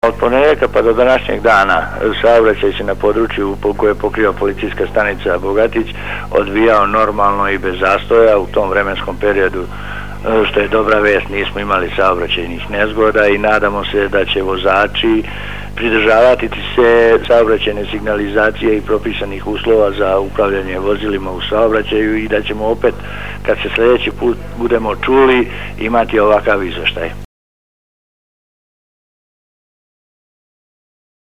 Od ponedjeljka pa do današnjeg dana saobraćaj se na području koje pokriva policijska stanica Bogatić odvijao normalno i bez zastoja. U tom vremenskom periodu, što je dobra vest, nismo imali saobraćajnih nezgoda i nadamo se da će vozači pridržavati se saobraćajne signalizacije i propisanih uslova za upravljanje vozilima u saobraćaju i da ćemo opet, kad se sljedeći put budemo čuli, imati ovakav izveštaj.